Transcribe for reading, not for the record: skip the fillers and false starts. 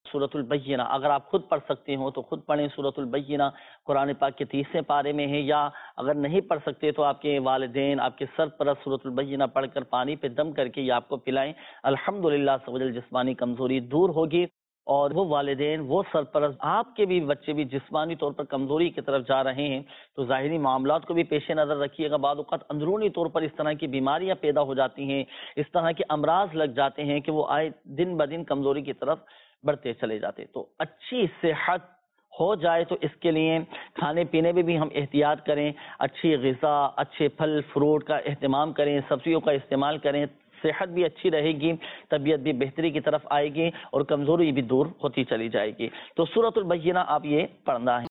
सूरतुल बय्यिना, अगर आप खुद पढ़ सकते हो तो खुद पढ़ें। सूरतुल बय्यिना कुरान पाक के 30वें पारे में है, या अगर नहीं पढ़ सकते तो आपके वालिदैन आपके सरपरस्त सूरतुल बय्यिना पढ़कर पानी पे दम करके ये आपको पिलाएं। अल्हम्दुलिल्लाह सवजल जिस्मानी कमजोरी दूर होगी, और वो वालिदैन वो सरपरस्त, आपके भी बच्चे भी जिस्मानी तौर पर कमजोरी की तरफ जा रहे हैं तो ज़ाहिरी मामलात को भी पेश नज़र रखिएगा। बाद औक़ात अंदरूनी तौर पर इस तरह की बीमारियां पैदा हो जाती हैं, इस तरह के अमराज लग जाते हैं कि वो आए दिन ब दिन कमजोरी की तरफ बढ़ते चले जाते। तो अच्छी सेहत हो जाए तो इसके लिए खाने पीने में भी हम एहतियात करें, अच्छी ग़िज़ा, अच्छे फल फ्रूट का एहतमाम करें, सब्जियों का इस्तेमाल करें। सेहत भी अच्छी रहेगी, तबीयत भी बेहतरी की तरफ आएगी और कमज़ोरी भी दूर होती चली जाएगी। तो सूरतुल बय्यिना आप ये पढ़ना है।